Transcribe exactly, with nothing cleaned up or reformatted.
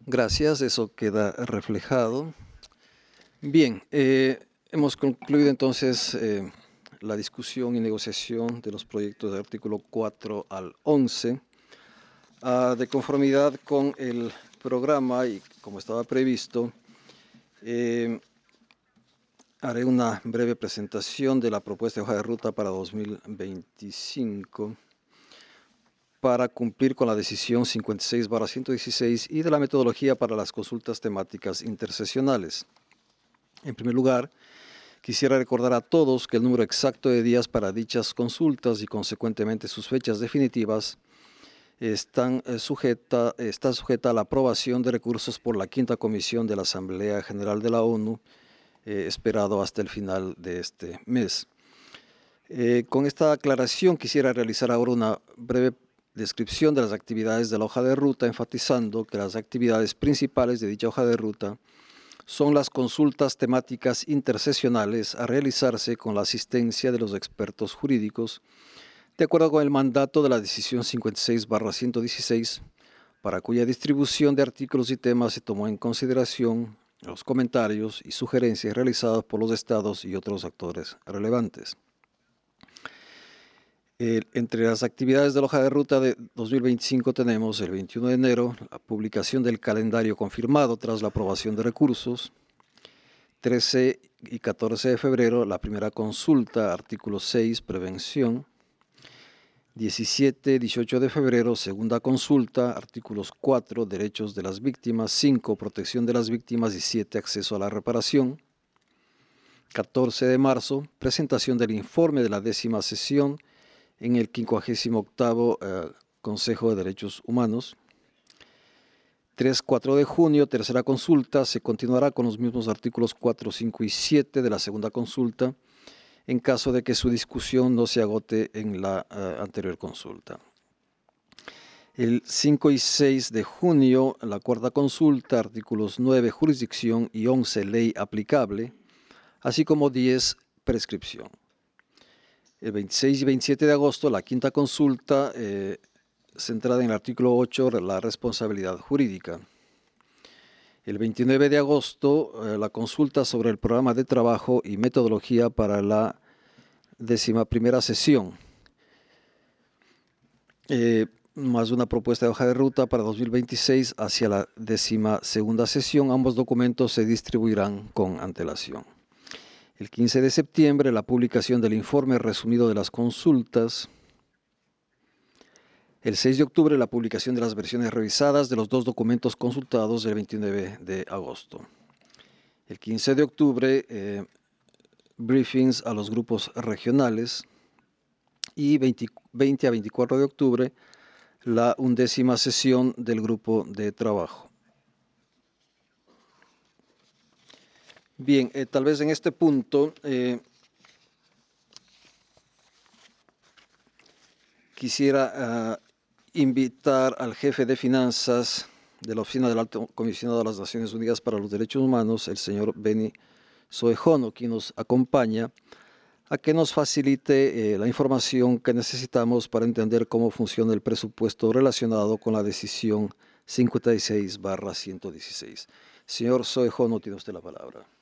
Gracias, eso queda reflejado. Bien, eh, hemos concluido entonces eh, la discusión y negociación de los proyectos del artículo cuatro al once. Ah, de conformidad con el programa y como estaba previsto, eh, haré una breve presentación de la propuesta de hoja de ruta para dos mil veinticinco para cumplir con la decisión cincuenta y seis barra ciento dieciséis y de la metodología para las consultas temáticas intersesionales. En primer lugar, quisiera recordar a todos que el número exacto de días para dichas consultas y consecuentemente sus fechas definitivas están, eh, sujeta, está sujeta a la aprobación de recursos por la Quinta Comisión de la Asamblea General de la ONU, eh, esperado hasta el final de este mes. Eh, con esta aclaración quisiera realizar ahora una breve descripción de las actividades de la hoja de ruta, enfatizando que las actividades principales de dicha hoja de ruta son las consultas temáticas intersesionales a realizarse con la asistencia de los expertos jurídicos, de acuerdo con el mandato de la decisión cincuenta y seis barra ciento dieciséis, para cuya distribución de artículos y temas se tomó en consideración los comentarios y sugerencias realizados por los estados y otros actores relevantes. Eh, entre las actividades de la hoja de ruta de dos mil veinticinco tenemos el veintiuno de enero la publicación del calendario confirmado tras la aprobación de recursos, trece y catorce de febrero la primera consulta, artículo seis, prevención, diecisiete y dieciocho de febrero segunda consulta, artículos cuatro, derechos de las víctimas, cinco, protección de las víctimas y siete, acceso a la reparación, catorce de marzo, presentación del informe de la décima sesión en el quincuagésimo octavo eh, Consejo de Derechos Humanos. tres, cuatro de junio, tercera consulta, se continuará con los mismos artículos cuatro, cinco y siete de la segunda consulta, en caso de que su discusión no se agote en la uh, anterior consulta. El cinco y seis de junio, la cuarta consulta, artículos nueve, jurisdicción y once, ley aplicable, así como diez, prescripción. El veintiséis y veintisiete de agosto, la quinta consulta, eh, centrada en el artículo ocho, la responsabilidad jurídica. El veintinueve de agosto, eh, la consulta sobre el programa de trabajo y metodología para la décima primera sesión. Eh, más una propuesta de hoja de ruta para dos mil veintiséis hacia la décima segunda sesión. Ambos documentos se distribuirán con antelación. El quince de septiembre, la publicación del informe resumido de las consultas. El seis de octubre, la publicación de las versiones revisadas de los dos documentos consultados del veintinueve de agosto. El quince de octubre, eh, briefings a los grupos regionales. Y veinte, veinte a veinticuatro de octubre, la undécima sesión del grupo de trabajo. Bien, eh, tal vez en este punto eh, quisiera uh, invitar al jefe de finanzas de la Oficina del Alto Comisionado de las Naciones Unidas para los Derechos Humanos, el señor Beni Soejono, quien nos acompaña, a que nos facilite eh, la información que necesitamos para entender cómo funciona el presupuesto relacionado con la decisión cincuenta y seis barra ciento dieciséis. Señor Soejono, tiene usted la palabra.